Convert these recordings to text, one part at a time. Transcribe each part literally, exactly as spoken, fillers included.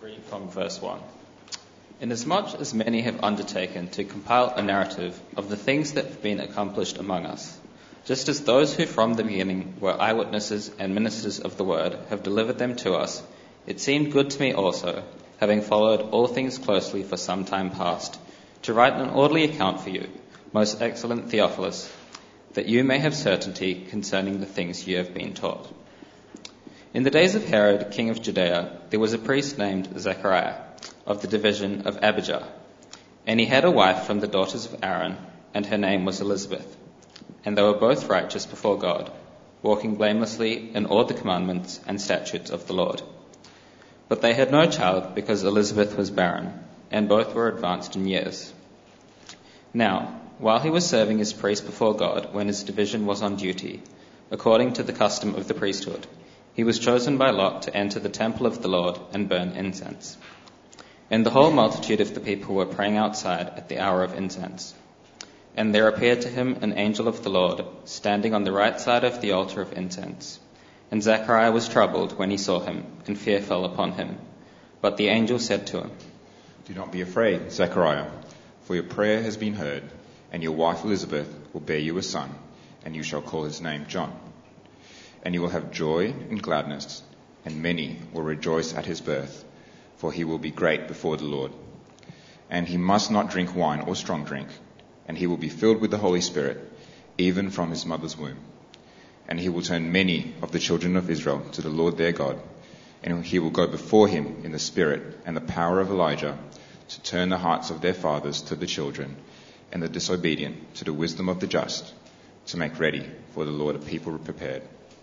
reading from verse one. Inasmuch as many have undertaken to compile a narrative of the things that have been accomplished among us, just as those who from the beginning were eyewitnesses and ministers of the word have delivered them to us, it seemed good to me also, having followed all things closely for some time past, to write an orderly account for you, most excellent Theophilus, that you may have certainty concerning the things you have been taught. In the days of Herod, king of Judea, there was a priest named Zechariah, of the division of Abijah. And he had a wife from the daughters of Aaron, and her name was Elizabeth. And they were both righteous before God, walking blamelessly in all the commandments and statutes of the Lord. But they had no child because Elizabeth was barren, and both were advanced in years. Now, while he was serving as priest before God when his division was on duty, according to the custom of the priesthood, he was chosen by lot to enter the temple of the Lord and burn incense. And the whole multitude of the people were praying outside at the hour of incense. And there appeared to him an angel of the Lord, standing on the right side of the altar of incense. And Zechariah was troubled when he saw him, and fear fell upon him. But the angel said to him, "Do not be afraid, Zechariah, for your prayer has been heard, and your wife Elizabeth will bear you a son, and you shall call his name John. And you will have joy and gladness, and many will rejoice at his birth, for he will be great before the Lord. And he must not drink wine or strong drink, and he will be filled with the Holy Spirit, even from his mother's womb. And he will turn many of the children of Israel to the Lord their God, and he will go before him in the spirit and the power of Elijah, to turn the hearts of their fathers to the children, and the disobedient to the wisdom of the just, to make ready for the Lord a people prepared."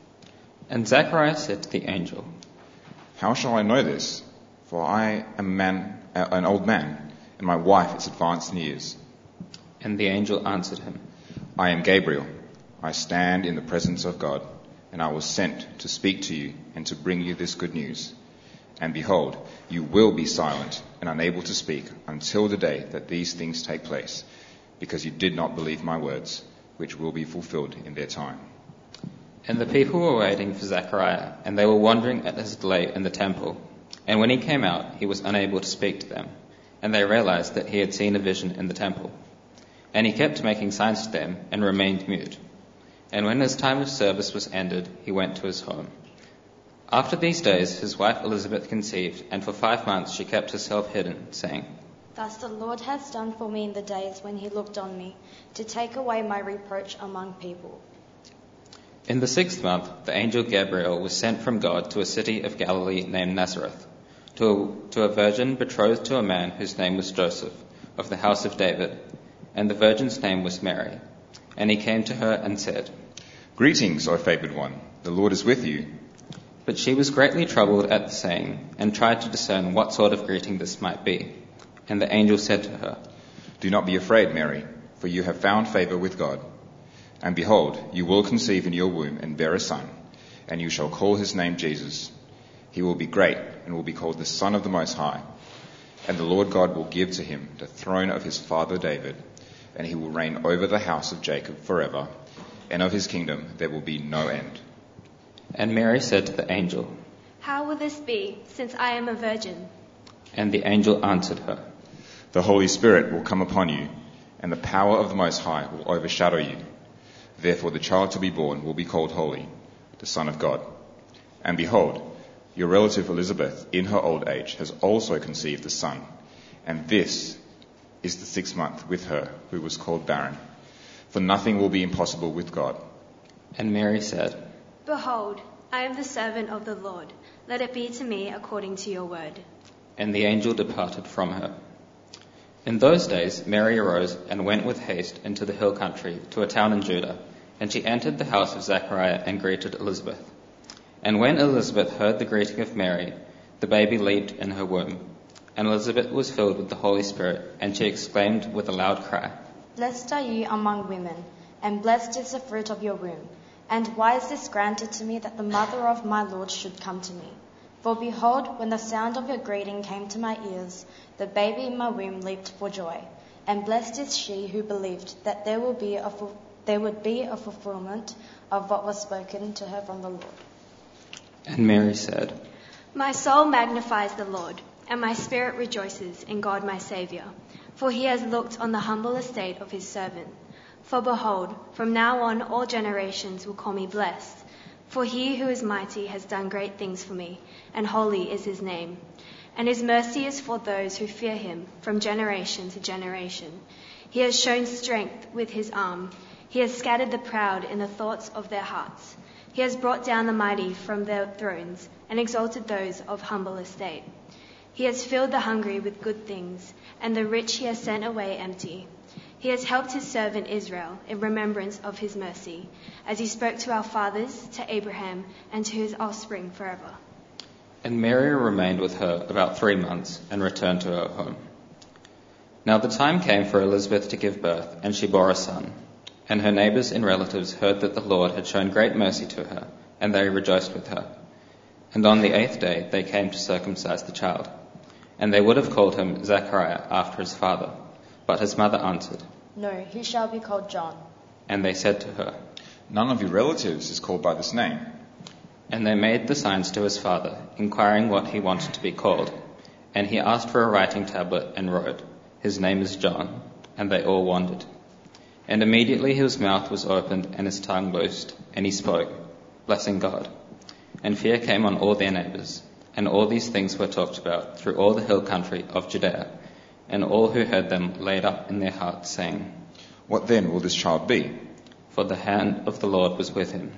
And Zechariah said to the angel, "How shall I know this? For I am a man, an old man, and my wife is advanced in years." And the angel answered him, "I am Gabriel. I stand in the presence of God, and I was sent to speak to you and to bring you this good news. And behold, you will be silent and unable to speak until the day that these things take place, because you did not believe my words, which will be fulfilled in their time." And the people were waiting for Zechariah, and they were wondering at his delay in the temple. And when he came out, he was unable to speak to them, and they realized that he had seen a vision in the temple. And he kept making signs to them and remained mute. And when his time of service was ended, he went to his home. After these days, his wife Elizabeth conceived, and for five months she kept herself hidden, saying, "Thus the Lord has done for me in the days when he looked on me, to take away my reproach among people." In the sixth month, the angel Gabriel was sent from God to a city of Galilee named Nazareth, to a, to a virgin betrothed to a man whose name was Joseph, of the house of David, and the virgin's name was Mary. And he came to her and said, "Greetings, O favored one, the Lord is with you." But she was greatly troubled at the saying, and tried to discern what sort of greeting this might be. And the angel said to her, "Do not be afraid, Mary, for you have found favor with God. And behold, you will conceive in your womb and bear a son, and you shall call his name Jesus. He will be great and will be called the Son of the Most High. And the Lord God will give to him the throne of his father David, and he will reign over the house of Jacob forever, and of his kingdom there will be no end." And Mary said to the angel, "How will this be, since I am a virgin?" And the angel answered her, "The Holy Spirit will come upon you, and the power of the Most High will overshadow you. Therefore the child to be born will be called Holy, the Son of God. And behold, your relative Elizabeth, in her old age, has also conceived a son, and this is the sixth month with her who was called barren. For nothing will be impossible with God." And Mary said, "Behold, I am the servant of the Lord. Let it be to me according to your word." And the angel departed from her. In those days Mary arose and went with haste into the hill country to a town in Judah, and she entered the house of Zechariah and greeted Elizabeth. And when Elizabeth heard the greeting of Mary, the baby leaped in her womb. And Elizabeth was filled with the Holy Spirit, and she exclaimed with a loud cry, "Blessed are you among women, and blessed is the fruit of your womb. And why is this granted to me, that the mother of my Lord should come to me? For behold, when the sound of your greeting came to my ears, the baby in my womb leaped for joy. And blessed is she who believed that there will be a fu- there would be a fulfillment of what was spoken to her from the Lord." And Mary said, "My soul magnifies the Lord, and my spirit rejoices in God my Saviour, for he has looked on the humble estate of his servant. For behold, from now on all generations will call me blessed. For he who is mighty has done great things for me, and holy is his name. And his mercy is for those who fear him from generation to generation. He has shown strength with his arm. He has scattered the proud in the thoughts of their hearts. He has brought down the mighty from their thrones and exalted those of humble estate. He has filled the hungry with good things, and the rich he has sent away empty. He has helped his servant Israel in remembrance of his mercy, as he spoke to our fathers, to Abraham, and to his offspring forever. And Mary remained with her about three months and returned to her home. Now the time came for Elizabeth to give birth, and she bore a son. And her neighbours and relatives heard that the Lord had shown great mercy to her, and they rejoiced with her. And on the eighth day they came to circumcise the child. And they would have called him Zechariah after his father. But his mother answered, No, he shall be called John. And they said to her, None of your relatives is called by this name. And they made the signs to his father, inquiring what he wanted to be called. And he asked for a writing tablet and wrote, His name is John. And they all wondered. And immediately his mouth was opened and his tongue loosed, and he spoke, blessing God. And fear came on all their neighbours. And all these things were talked about through all the hill country of Judea. And all who heard them laid up in their hearts, saying, What then will this child be? For the hand of the Lord was with him.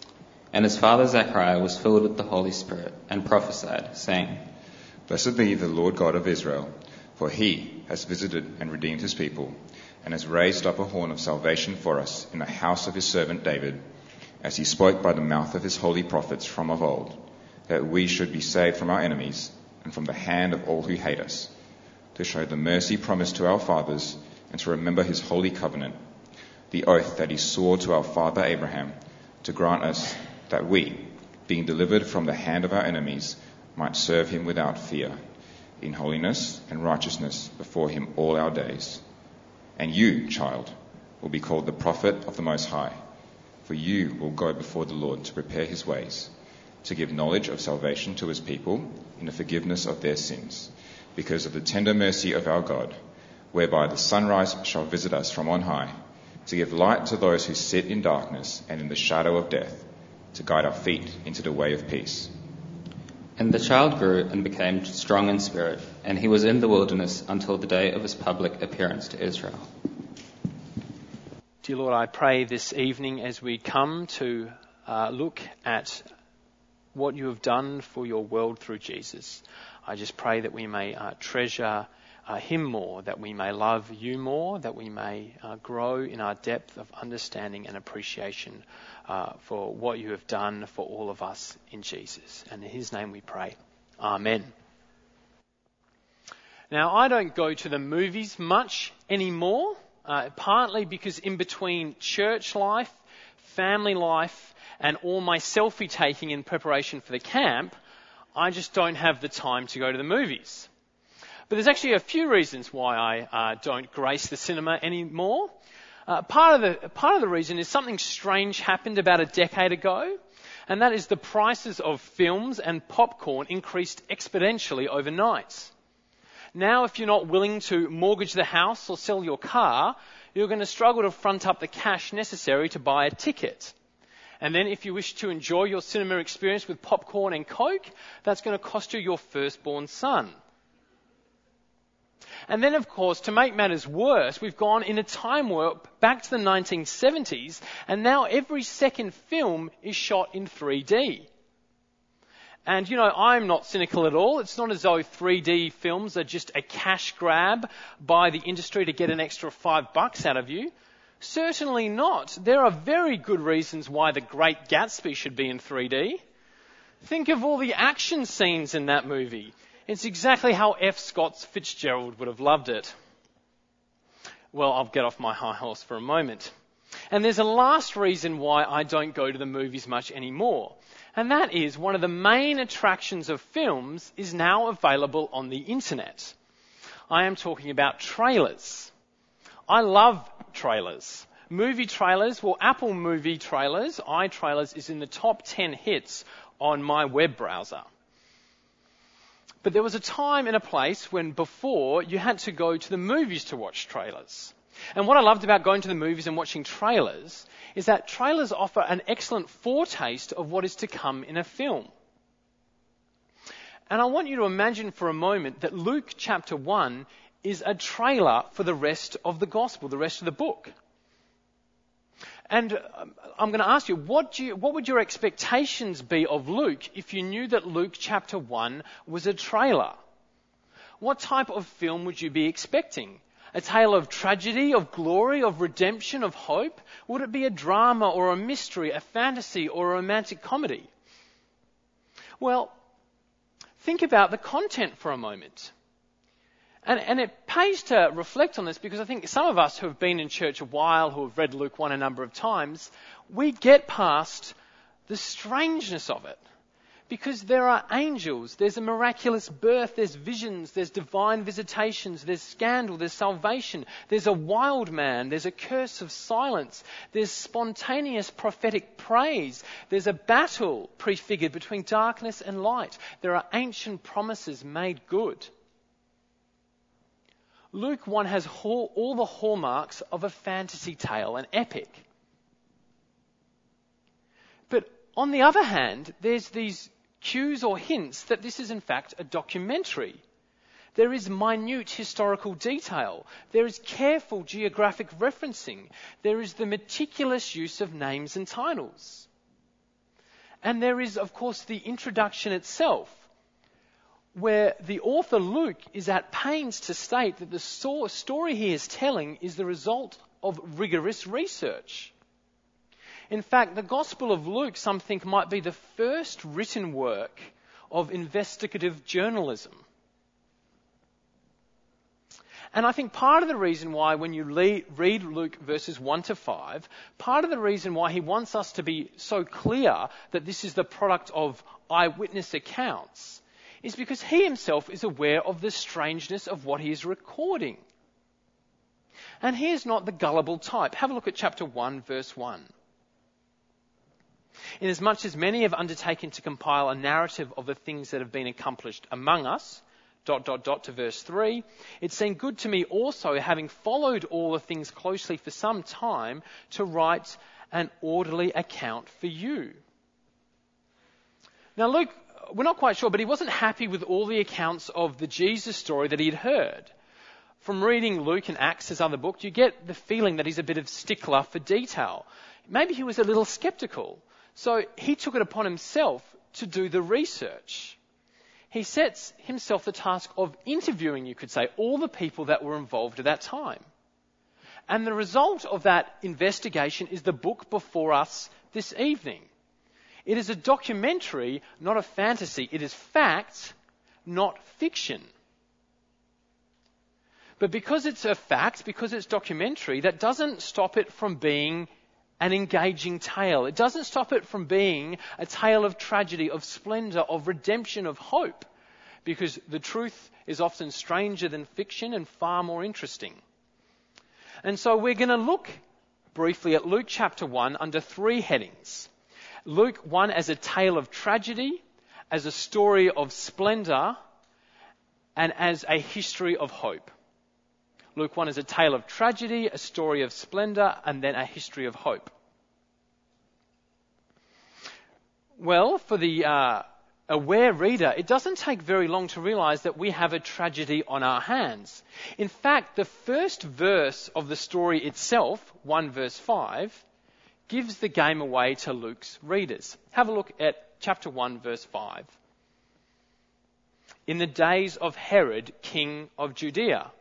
And his father Zechariah was filled with the Holy Spirit, and prophesied, saying, Blessed be the Lord God of Israel, for he has visited and redeemed his people, and has raised up a horn of salvation for us in the house of his servant David, as he spoke by the mouth of his holy prophets from of old, that we should be saved from our enemies and from the hand of all who hate us, to show the mercy promised to our fathers, and to remember his holy covenant, the oath that he swore to our father Abraham, to grant us that we, being delivered from the hand of our enemies, might serve him without fear, in holiness and righteousness before him all our days. And you, child, will be called the prophet of the Most High, for you will go before the Lord to prepare his ways, to give knowledge of salvation to his people in the forgiveness of their sins, because of the tender mercy of our God, whereby the sunrise shall visit us from on high, to give light to those who sit in darkness and in the shadow of death, to guide our feet into the way of peace. And the child grew and became strong in spirit, and he was in the wilderness until the day of his public appearance to Israel. Dear Lord, I pray this evening as we come to uh, look at what you have done for your world through Jesus, I just pray that we may uh, treasure uh, him more, that we may love you more, that we may uh, grow in our depth of understanding and appreciation uh, for what you have done for all of us in Jesus. And in his name we pray. Amen. Now, I don't go to the movies much anymore, uh, partly because in between church life, family life, and all my selfie taking in preparation for the camp, I just don't have the time to go to the movies. But there's actually a few reasons why I uh, don't grace the cinema anymore. Uh, part of the part of the reason is something strange happened about a decade ago, and that is the prices of films and popcorn increased exponentially overnight. Now, if you're not willing to mortgage the house or sell your car, you're going to struggle to front up the cash necessary to buy a ticket. And then if you wish to enjoy your cinema experience with popcorn and Coke, that's going to cost you your firstborn son. And then, of course, to make matters worse, we've gone in a time warp back to the nineteen seventies, and now every second film is shot in three D. And, you know, I'm not cynical at all. It's not as though three D films are just a cash grab by the industry to get an extra five bucks out of you. Certainly not. There are very good reasons why The Great Gatsby should be in three D. Think of all the action scenes in that movie. It's exactly how F. Scott Fitzgerald would have loved it. Well, I'll get off my high horse for a moment. And there's a last reason why I don't go to the movies much anymore. And that is one of the main attractions of films is now available on the internet. I am talking about trailers. I love trailers. Movie trailers, well, Apple movie trailers, iTrailers is in the top ten hits on my web browser. But there was a time and a place when before you had to go to the movies to watch trailers. And what I loved about going to the movies and watching trailers is that trailers offer an excellent foretaste of what is to come in a film. And I want you to imagine for a moment that Luke chapter one is a trailer for the rest of the gospel, the rest of the book. And I'm going to ask you, what, do you, what would your expectations be of Luke if you knew that Luke chapter one was a trailer? What type of film would you be expecting? A tale of tragedy, of glory, of redemption, of hope? Would it be a drama or a mystery, a fantasy or a romantic comedy? Well, think about the content for a moment. And, and it pays to reflect on this because I think some of us who have been in church a while, who have read Luke one a number of times, we get past the strangeness of it. Because there are angels, there's a miraculous birth, there's visions, there's divine visitations, there's scandal, there's salvation, there's a wild man, there's a curse of silence, there's spontaneous prophetic praise, there's a battle prefigured between darkness and light, there are ancient promises made good. Luke one has all the hallmarks of a fantasy tale, an epic. But on the other hand, there's these cues or hints that this is in fact a documentary. There is minute historical detail. There is careful geographic referencing. There is the meticulous use of names and titles. And there is, of course, the introduction itself, where the author Luke is at pains to state that the story he is telling is the result of rigorous research. In fact, the Gospel of Luke, some think, might be the first written work of investigative journalism. And I think part of the reason why, when you read Luke verses one to five, part of the reason why he wants us to be so clear that this is the product of eyewitness accounts is because he himself is aware of the strangeness of what he is recording. And he is not the gullible type. Have a look at chapter one, verse one. Inasmuch as many have undertaken to compile a narrative of the things that have been accomplished among us, dot, dot, dot, to verse three, it seemed good to me also, having followed all the things closely for some time, to write an orderly account for you. Now Luke, we're not quite sure, but he wasn't happy with all the accounts of the Jesus story that he'd heard. From reading Luke and Acts, his other book, you get the feeling that he's a bit of stickler for detail. Maybe he was a little sceptical. So he took it upon himself to do the research. He sets himself the task of interviewing, you could say, all the people that were involved at that time. And the result of that investigation is the book before us this evening. It is a documentary, not a fantasy. It is fact, not fiction. But because it's a fact, because it's documentary, that doesn't stop it from being an engaging tale. It doesn't stop it from being a tale of tragedy, of splendour, of redemption, of hope, because the truth is often stranger than fiction and far more interesting. And so we're going to look briefly at Luke chapter one under three headings. Luke one as a tale of tragedy, as a story of splendour, and as a history of hope. Luke one is a tale of tragedy, a story of splendour, and then a history of hope. Well, for the uh, aware reader, it doesn't take very long to realise that we have a tragedy on our hands. In fact, the first verse of the story itself, one verse five, gives the game away to Luke's readers. Have a look at chapter one, verse five. In the days of Herod, king of Judea.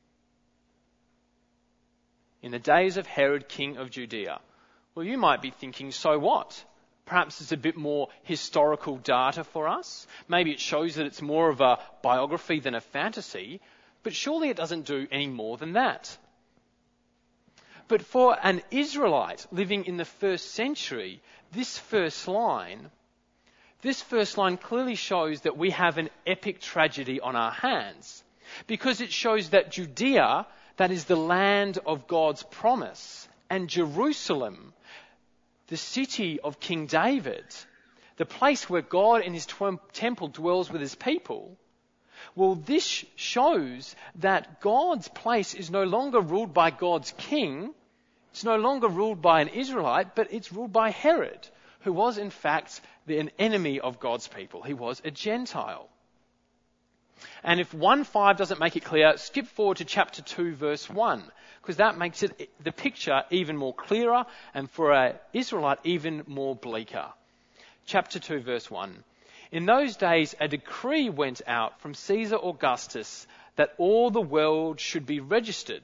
In the days of Herod, king of Judea. Well, you might be thinking, so what? Perhaps it's a bit more historical data for us. Maybe it shows that it's more of a biography than a fantasy, but surely it doesn't do any more than that. But for an Israelite living in the first century, this first line, this first line clearly shows that we have an epic tragedy on our hands, because it shows that Judea, that is the land of God's promise, and Jerusalem, the city of King David, the place where God in his temple dwells with his people, Well, this shows that God's place is no longer ruled by God's king. It's no longer ruled by an Israelite, but it's ruled by Herod, who was in fact an enemy of God's people. He was a Gentile. And if one five doesn't make it clear, skip forward to chapter two, verse one, because that makes it the picture even more clearer, and for an Israelite even more bleaker. Chapter two, verse one. In those days, a decree went out from Caesar Augustus that all the world should be registered.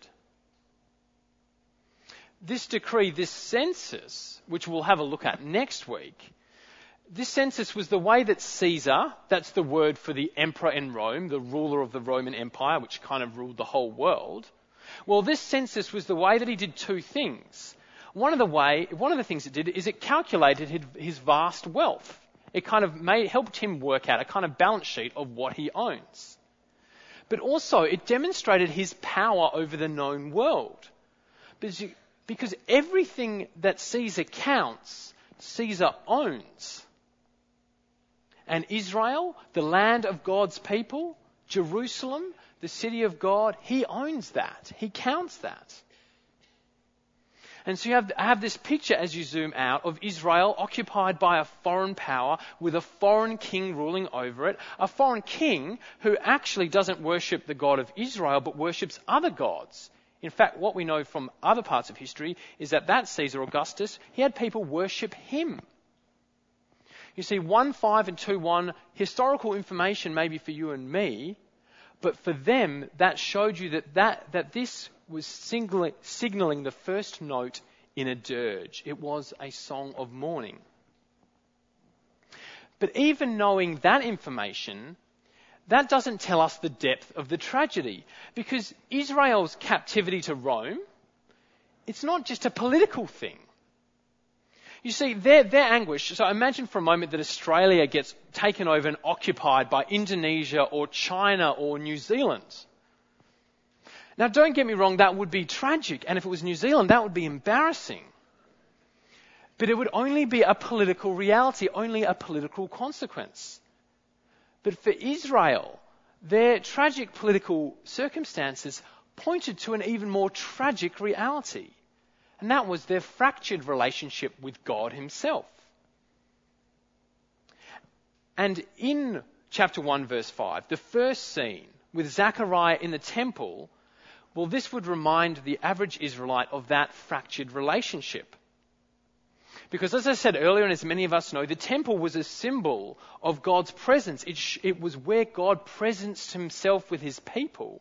This decree, this census, which we'll have a look at next week, this census was the way that Caesar, that's the word for the emperor in Rome, the ruler of the Roman Empire, which kind of ruled the whole world. Well, this census was the way that he did two things. One of the way, one of the things it did is it calculated his, his vast wealth. It kind of made, helped him work out a kind of balance sheet of what he owns. But also it demonstrated his power over the known world. Because, you, because everything that Caesar counts, Caesar owns. And Israel, the land of God's people, Jerusalem, the city of God, he owns that. He counts that. And so you have, have this picture as you zoom out of Israel occupied by a foreign power with a foreign king ruling over it. A foreign king who actually doesn't worship the God of Israel but worships other gods. In fact, what we know from other parts of history is that that Caesar Augustus, he had people worship him. You see, one five and two one, historical information maybe for you and me, but for them that showed you that, that, that this was signalling the first note in a dirge. It was a song of mourning. But even knowing that information, that doesn't tell us the depth of the tragedy. Because Israel's captivity to Rome, it's not just a political thing. You see, their, their anguish, so imagine for a moment that Australia gets taken over and occupied by Indonesia or China or New Zealand. Now, don't get me wrong, that would be tragic. And if it was New Zealand, that would be embarrassing. But it would only be a political reality, only a political consequence. But for Israel, their tragic political circumstances pointed to an even more tragic reality. And that was their fractured relationship with God himself. And in chapter one, verse five, the first scene with Zechariah in the temple, well, this would remind the average Israelite of that fractured relationship. Because as I said earlier, and as many of us know, the temple was a symbol of God's presence. It, sh- it was where God presenced himself with his people.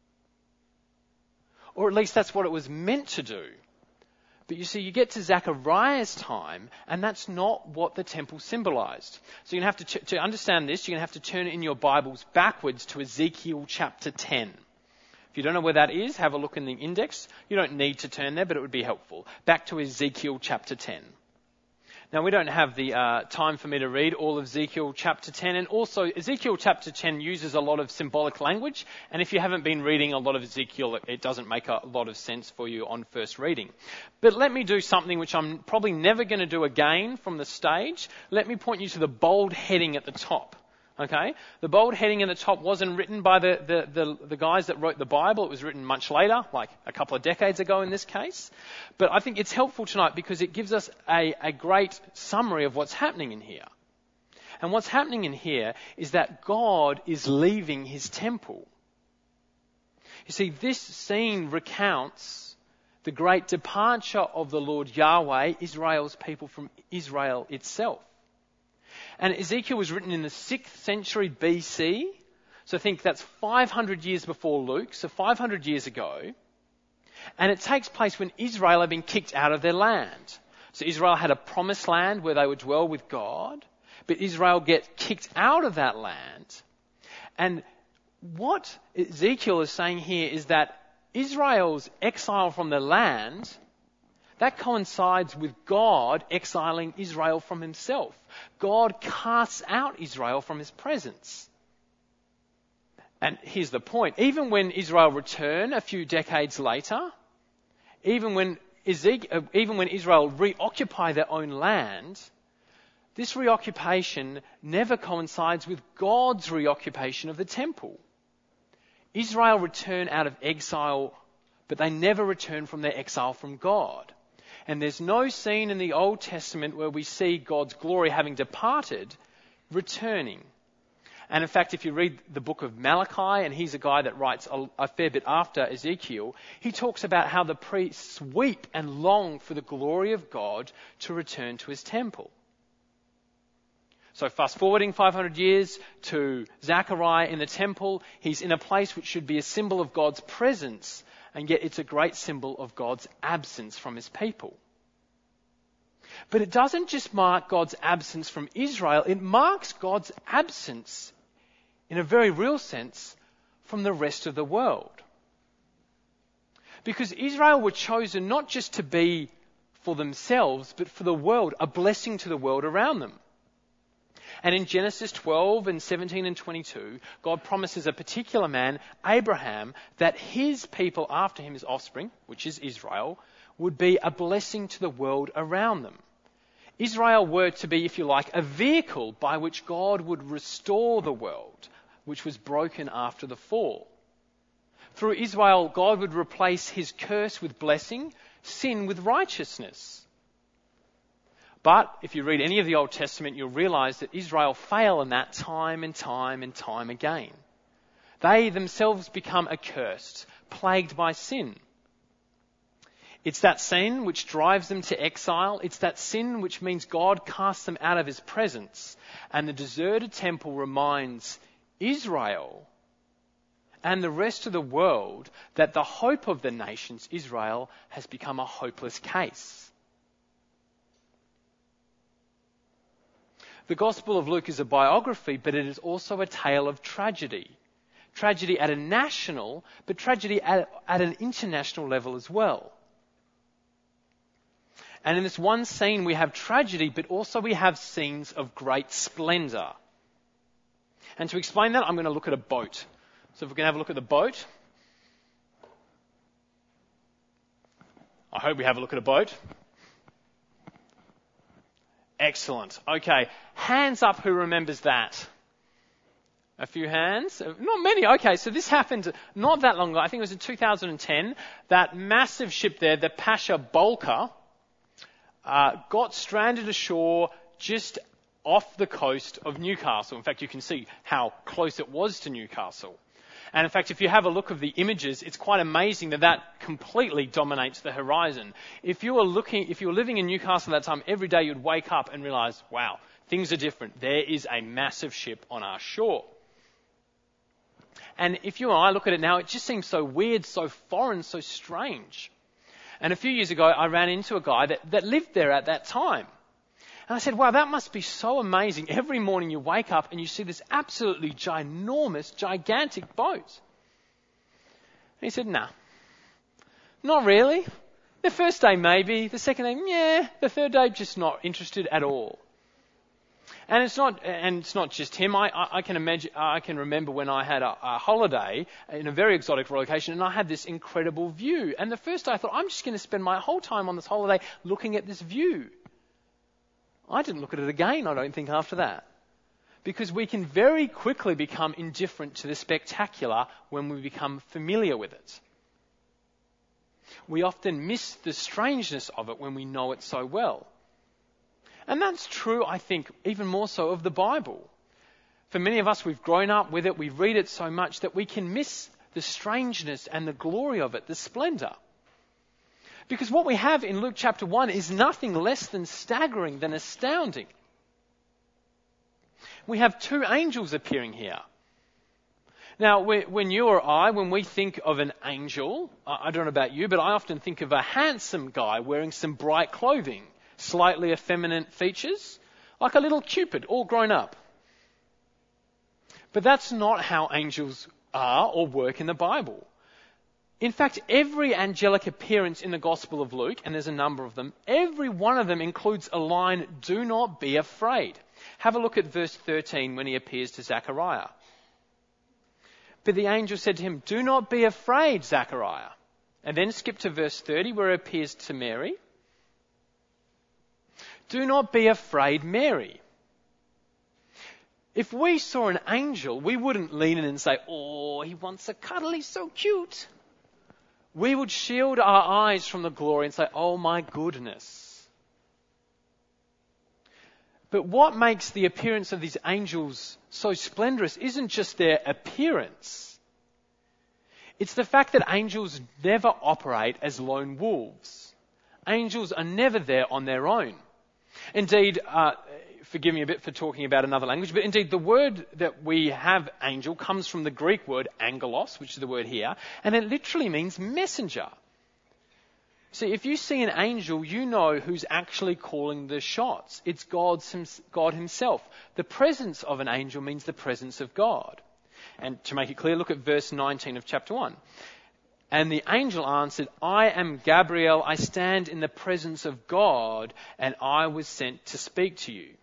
Or at least that's what it was meant to do. But you see, you get to Zechariah's time, and that's not what the temple symbolized. So you're going to have to, ch- to understand this, you're going to have to turn in your Bibles backwards to Ezekiel chapter ten. If you don't know where that is, have a look in the index. You don't need to turn there, but it would be helpful. Back to Ezekiel chapter ten. Now, we don't have the uh, time for me to read all of Ezekiel chapter ten, and also Ezekiel chapter ten uses a lot of symbolic language, and if you haven't been reading a lot of Ezekiel, it doesn't make a lot of sense for you on first reading. But let me do something which I'm probably never going to do again from the stage. Let me point you to the bold heading at the top. Okay, the bold heading at the top wasn't written by the, the, the, the guys that wrote the Bible. It was written much later, like a couple of decades ago in this case. But I think it's helpful tonight because it gives us a, a great summary of what's happening in here. And what's happening in here is that God is leaving his temple. You see, this scene recounts the great departure of the Lord Yahweh, Israel's people, from Israel itself. And Ezekiel was written in the sixth century B C. So I think that's five hundred years before Luke, so five hundred years ago. And it takes place when Israel had been kicked out of their land. So Israel had a promised land where they would dwell with God, but Israel gets kicked out of that land. And what Ezekiel is saying here is that Israel's exile from the land, that coincides with God exiling Israel from himself. God casts out Israel from his presence. And here's the point. Even when Israel return a few decades later, even when Ezekiel, even when Israel reoccupy their own land, this reoccupation never coincides with God's reoccupation of the temple. Israel return out of exile, but they never return from their exile from God. And there's no scene in the Old Testament where we see God's glory having departed, returning. And in fact, if you read the book of Malachi, and he's a guy that writes a, a fair bit after Ezekiel, he talks about how the priests weep and long for the glory of God to return to his temple. So fast forwarding five hundred years to Zechariah in the temple, he's in a place which should be a symbol of God's presence, and yet it's a great symbol of God's absence from his people. But it doesn't just mark God's absence from Israel, it marks God's absence, in a very real sense, from the rest of the world. Because Israel were chosen not just to be for themselves, but for the world, a blessing to the world around them. And in Genesis twelve and seventeen and twenty-two, God promises a particular man, Abraham, that his people after him, his offspring, which is Israel, would be a blessing to the world around them. Israel were to be, if you like, a vehicle by which God would restore the world, which was broken after the fall. Through Israel, God would replace his curse with blessing, sin with righteousness. But if you read any of the Old Testament, you'll realize that Israel fail in that time and time and time again. They themselves become accursed, plagued by sin. It's that sin which drives them to exile. It's that sin which means God casts them out of his presence. And the deserted temple reminds Israel and the rest of the world that the hope of the nations, Israel, has become a hopeless case. The Gospel of Luke is a biography, but it is also a tale of tragedy. Tragedy at a national, but tragedy at, at an international level as well. And in this one scene we have tragedy, but also we have scenes of great splendour. And to explain that, I'm going to look at a boat. So if we can have a look at the boat. I hope we have a look at a boat. Excellent. Okay. Hands up who remembers that. A few hands? Not many. Okay, so this happened not that long ago. I think it was in two thousand ten. That massive ship there, the Pasha Bolka, uh, got stranded ashore just off the coast of Newcastle. In fact, you can see how close it was to Newcastle. And in fact, if you have a look of the images, it's quite amazing that that completely dominates the horizon. If you were looking, if you were living in Newcastle at that time, every day you'd wake up and realize, wow, things are different. There is a massive ship on our shore. And if you and I look at it now, it just seems so weird, so foreign, so strange. And a few years ago, I ran into a guy that, that lived there at that time. And I said, wow, that must be so amazing. Every morning you wake up and you see this absolutely ginormous, gigantic boat. And he said, nah, not really. The first day maybe, the second day, yeah, the third day just not interested at all. And it's not, and it's not just him. I, I, I can imagine, I can remember when I had a, a holiday in a very exotic location, and I had this incredible view. And the first day I thought, I'm just going to spend my whole time on this holiday looking at this view. I didn't look at it again, I don't think, after that. Because we can very quickly become indifferent to the spectacular when we become familiar with it. We often miss the strangeness of it when we know it so well. And that's true, I think, even more so of the Bible. For many of us, we've grown up with it, we read it so much that we can miss the strangeness and the glory of it, the splendour. Because what we have in Luke chapter one is nothing less than staggering, than astounding. We have two angels appearing here. Now, when you or I, when we think of an angel, I don't know about you, but I often think of a handsome guy wearing some bright clothing, slightly effeminate features, like a little Cupid, all grown up. But that's not how angels are or work in the Bible. In fact, every angelic appearance in the Gospel of Luke, and there's a number of them, every one of them includes a line, do not be afraid. Have a look at verse thirteen when he appears to Zechariah. But the angel said to him, do not be afraid, Zechariah. And then skip to verse thirty where it appears to Mary. Do not be afraid, Mary. If we saw an angel, we wouldn't lean in and say, oh, he wants a cuddle, he's so cute. We would shield our eyes from the glory and say, oh my goodness. But what makes the appearance of these angels so splendorous isn't just their appearance. It's the fact that angels never operate as lone wolves. Angels are never there on their own. Indeed, uh, forgive me a bit for talking about another language, but indeed the word that we have, angel, comes from the Greek word angelos, which is the word here, and it literally means messenger. See, if you see an angel, you know who's actually calling the shots. It's God's, God himself. The presence of an angel means the presence of God. And to make it clear, look at verse nineteen of chapter one. And the angel answered, I am Gabriel, I stand in the presence of God, and I was sent to speak to you.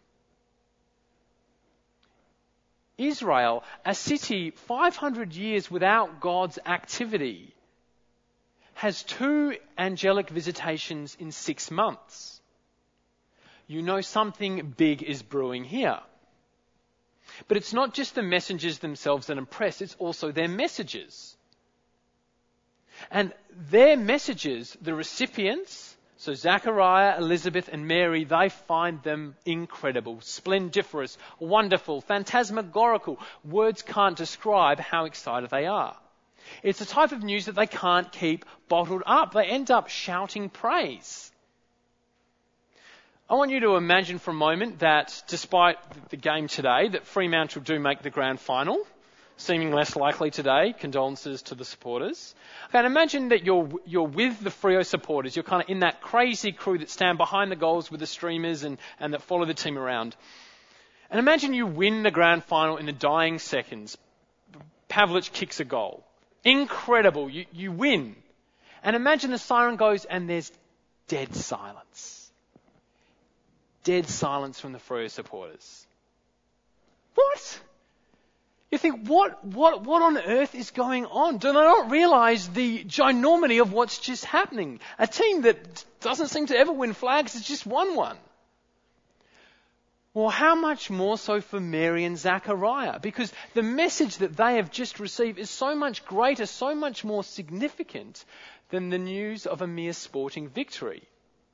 Israel, a city five hundred years without God's activity, has two angelic visitations in six months. You know something big is brewing here. But it's not just the messengers themselves that impress, it's also their messages. And their messages, the recipients, so Zachariah, Elizabeth and Mary, they find them incredible, splendiferous, wonderful, phantasmagorical. Words can't describe how excited they are. It's the type of news that they can't keep bottled up. They end up shouting praise. I want you to imagine for a moment that despite the game today, that Fremantle do make the grand final, seeming less likely today. Condolences to the supporters. Okay, and imagine that you're you're with the Freo supporters. You're kind of in that crazy crew that stand behind the goals with the streamers and, and that follow the team around. And imagine you win the grand final in the dying seconds. Pavlich kicks a goal. Incredible. You, you win. And imagine the siren goes and there's dead silence. Dead silence from the Freo supporters. What? You think, what, what, what on earth is going on? Do they not realise the ginormity of what's just happening? A team that doesn't seem to ever win flags has just won one. Well, how much more so for Mary and Zachariah? Because the message that they have just received is so much greater, so much more significant than the news of a mere sporting victory.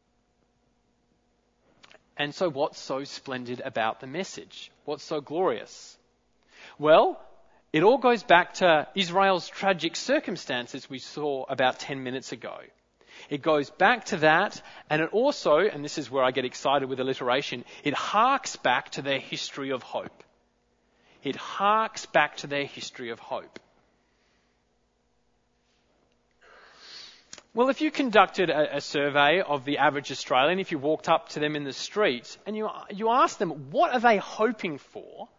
And so what's so splendid about the message? What's so glorious? Well, it all goes back to Israel's tragic circumstances we saw about ten minutes ago. It goes back to that, and it also, and this is where I get excited with alliteration, it harks back to their history of hope. It harks back to their history of hope. Well, if you conducted a, a survey of the average Australian, if you walked up to them in the street and you, you asked them, what are they hoping for?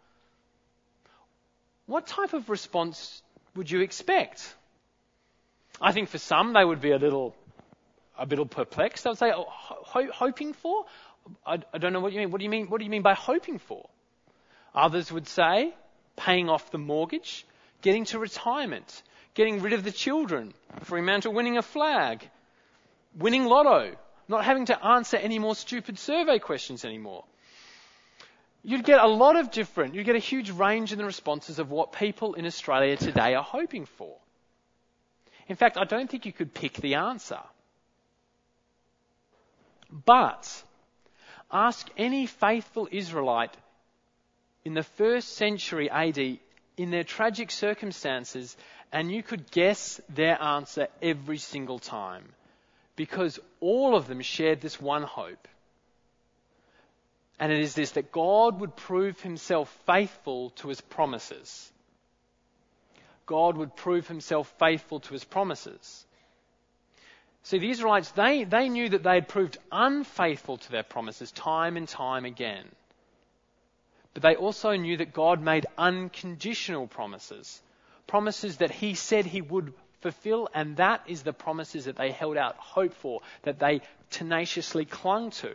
What type of response would you expect? I think for some they would be a little, a little perplexed. They would say, oh, ho- hoping for? I, I don't know what you mean. What do you mean? What do you mean by hoping for? Others would say, paying off the mortgage, getting to retirement, getting rid of the children, Fremantle winning a flag, winning lotto, not having to answer any more stupid survey questions anymore. You'd get a lot of different, you'd get a huge range in the responses of what people in Australia today are hoping for. In fact, I don't think you could pick the answer. But ask any faithful Israelite in the first century A D in their tragic circumstances, and you could guess their answer every single time, because all of them shared this one hope. And it is this, that God would prove himself faithful to his promises. God would prove himself faithful to his promises. See, the Israelites, they, they knew that they had proved unfaithful to their promises time and time again. But they also knew that God made unconditional promises. Promises that he said he would fulfill, and that is the promises that they held out hope for, that they tenaciously clung to.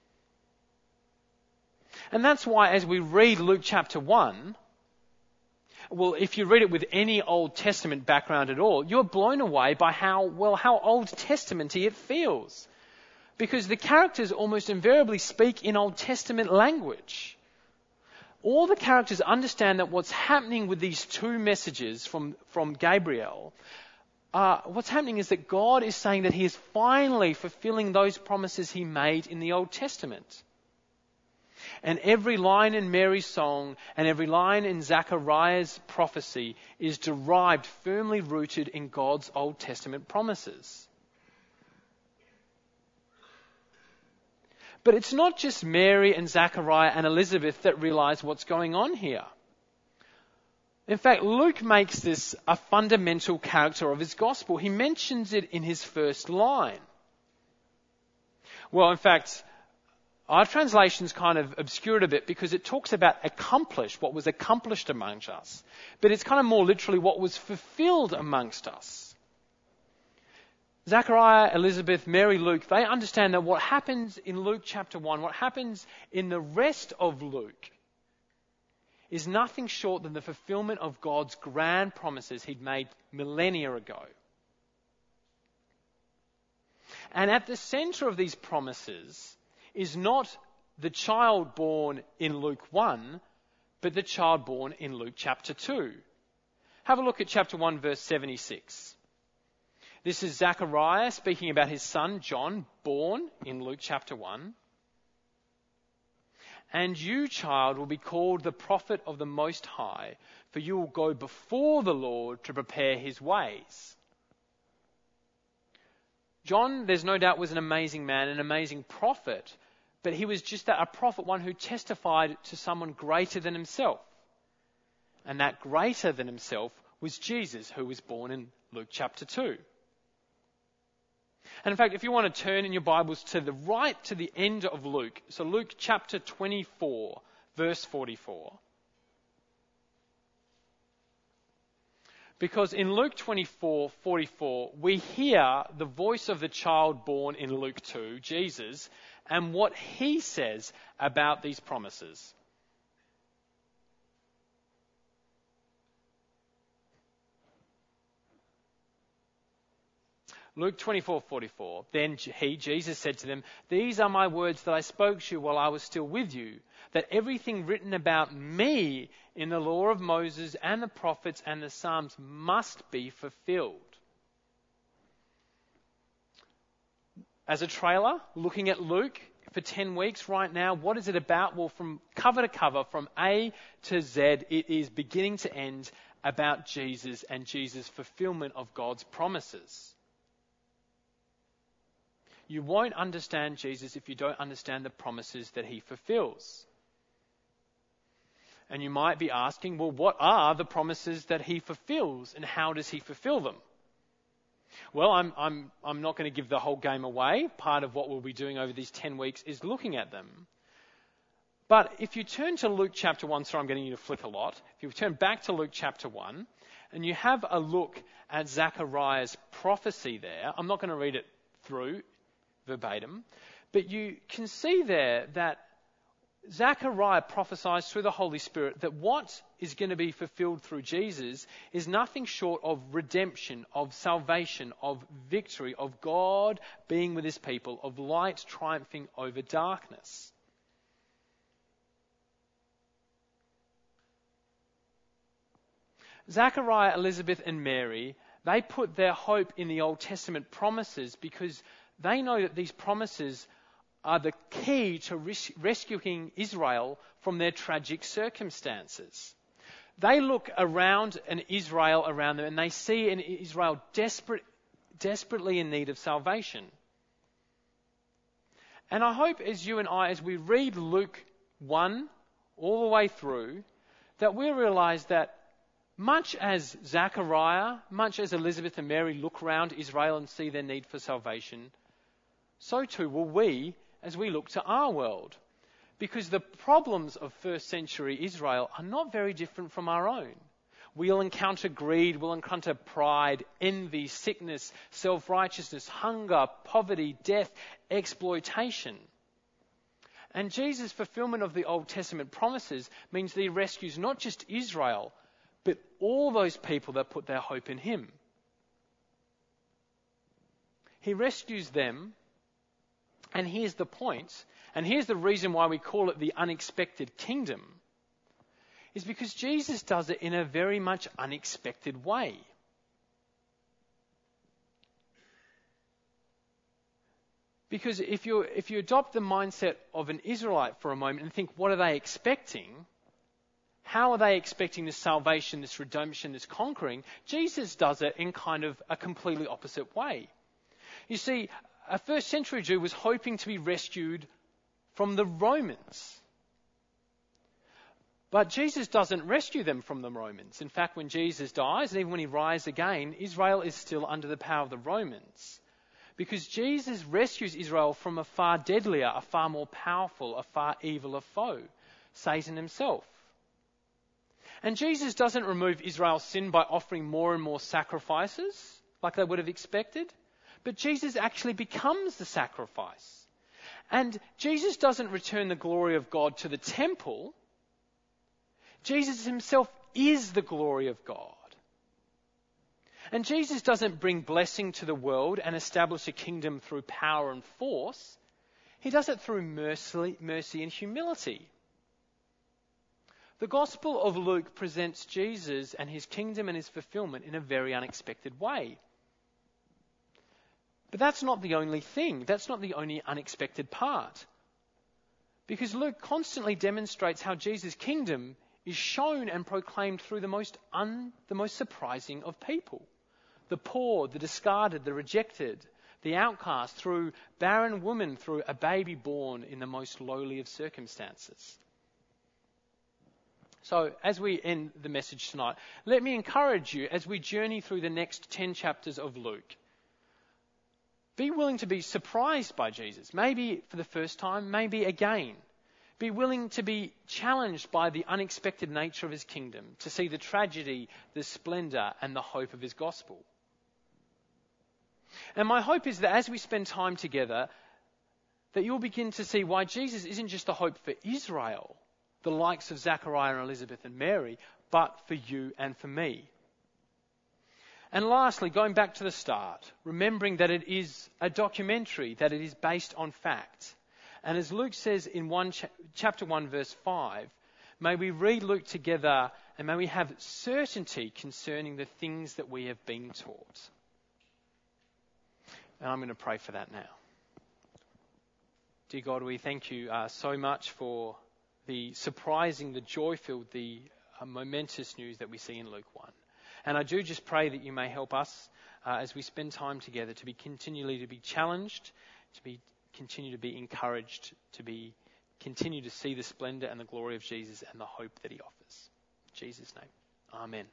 And that's why as we read Luke chapter one, well, if you read it with any Old Testament background at all, you're blown away by how, well, how Old Testament-y it feels. Because the characters almost invariably speak in Old Testament language. all the characters understand that what's happening with these two messages from, from Gabriel, uh, what's happening is that God is saying that he is finally fulfilling those promises he made in the Old Testament. And every line in Mary's song and every line in Zechariah's prophecy is derived, firmly rooted in God's Old Testament promises. But it's not just Mary and Zechariah and Elizabeth that realize what's going on here. In fact, Luke makes this a fundamental character of his gospel. He mentions it in his first line. Well, in fact, our translations kind of obscure it a bit because it talks about accomplished, what was accomplished amongst us. But it's kind of more literally what was fulfilled amongst us. Zechariah, Elizabeth, Mary, Luke, they understand that what happens in Luke chapter one, what happens in the rest of Luke, is nothing short than the fulfillment of God's grand promises he'd made millennia ago. And at the center of these promises is not the child born in Luke one, but the child born in Luke chapter two. Have a look at chapter one, verse seventy-six. This is Zechariah speaking about his son John, born in Luke chapter one. And you, child, will be called the prophet of the Most High, for you will go before the Lord to prepare his ways. John, there's no doubt, was an amazing man, an amazing prophet, but he was just that, a prophet, one who testified to someone greater than himself. And that greater than himself was Jesus, who was born in Luke chapter two. And in fact, if you want to turn in your Bibles to the right to the end of Luke, so Luke chapter twenty-four, verse forty-four. Because in Luke twenty-four, forty-four, we hear the voice of the child born in Luke two, Jesus, and what he says about these promises. Luke twenty-four, forty-four. Then he, Jesus, said to them, "These are my words that I spoke to you while I was still with you, that everything written about me in the law of Moses and the prophets and the Psalms must be fulfilled." As a trailer, looking at Luke for ten weeks right now, what is it about? Well, from cover to cover, from A to Z, it is beginning to end about Jesus and Jesus' fulfillment of God's promises. You won't understand Jesus if you don't understand the promises that he fulfills. And you might be asking, well, what are the promises that he fulfills and how does he fulfill them? Well, I'm, I'm, I'm not going to give the whole game away. Part of what we'll be doing over these ten weeks is looking at them. But if you turn to Luke chapter one, sorry, I'm getting you to flick a lot. If you turn back to Luke chapter one and you have a look at Zechariah's prophecy there, I'm not going to read it through verbatim, but you can see there that Zechariah prophesies through the Holy Spirit that what is going to be fulfilled through Jesus is nothing short of redemption, of salvation, of victory, of God being with his people, of light triumphing over darkness. Zechariah, Elizabeth and Mary, they put their hope in the Old Testament promises because they know that these promises are the key to res- rescuing Israel from their tragic circumstances. They look around an Israel around them and they see an Israel desperate, desperately in need of salvation. And I hope as you and I, as we read Luke one all the way through, that we realise that much as Zechariah, much as Elizabeth and Mary look around Israel and see their need for salvation, so too will we as we look to our world. Because the problems of first century Israel are not very different from our own. We'll encounter greed, we'll encounter pride, envy, sickness, self-righteousness, hunger, poverty, death, exploitation. And Jesus' fulfillment of the Old Testament promises means that he rescues not just Israel, but all those people that put their hope in him. He rescues them. And here's the point, and here's the reason why we call it the unexpected kingdom. is because Jesus does it in a very much unexpected way. Because if you if you adopt the mindset of an Israelite for a moment and think, what are they expecting? How are they expecting this salvation, this redemption, this conquering? Jesus does it in kind of a completely opposite way. You see, a first century Jew was hoping to be rescued from the Romans. But Jesus doesn't rescue them from the Romans. In fact, when Jesus dies, and even when he rises again, Israel is still under the power of the Romans. Because Jesus rescues Israel from a far deadlier, a far more powerful, a far eviler foe, Satan himself. And Jesus doesn't remove Israel's sin by offering more and more sacrifices, like they would have expected. But Jesus actually becomes the sacrifice. And Jesus doesn't return the glory of God to the temple. Jesus himself is the glory of God. And Jesus doesn't bring blessing to the world and establish a kingdom through power and force. He does it through mercy, mercy and humility. The Gospel of Luke presents Jesus and his kingdom and his fulfillment in a very unexpected way. But that's not the only thing. That's not the only unexpected part. Because Luke constantly demonstrates how Jesus' kingdom is shown and proclaimed through the most un, the most surprising of people. The poor, the discarded, the rejected, the outcast, through barren women, through a baby born in the most lowly of circumstances. So, as we end the message tonight, let me encourage you as we journey through the next ten chapters of Luke. Be willing to be surprised by Jesus, maybe for the first time, maybe again. Be willing to be challenged by the unexpected nature of his kingdom, to see the tragedy, the splendour, and the hope of his gospel. And my hope is that as we spend time together, that you'll begin to see why Jesus isn't just the hope for Israel, the likes of Zechariah and Elizabeth and Mary, but for you and for me. And lastly, going back to the start, remembering that it is a documentary, that it is based on fact. And as Luke says in one cha- chapter one, verse five, may we read Luke together and may we have certainty concerning the things that we have been taught. And I'm going to pray for that now. Dear God, we thank you uh, so much for the surprising, the joy-filled, the uh, momentous news that we see in Luke one. And I do just pray that you may help us uh, as we spend time together to be continually to be challenged, to be continue to be encouraged, to be continue to see the splendour and the glory of Jesus and the hope that he offers. In Jesus' name, amen.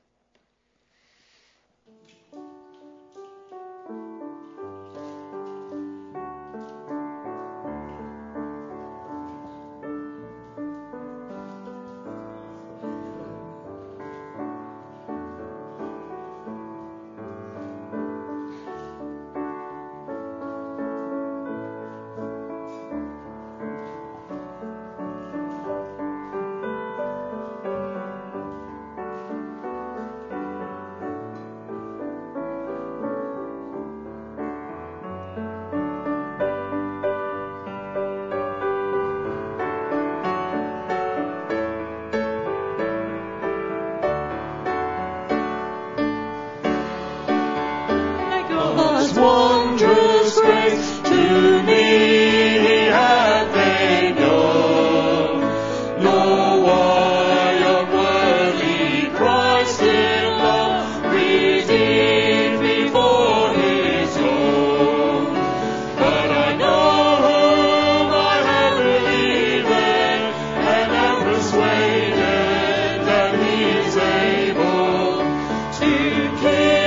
Wondrous grace to me he hath made known, nor why unworthy Christ in love redeemed me for his own. But I know whom I have believed and am persuaded that he is able to keep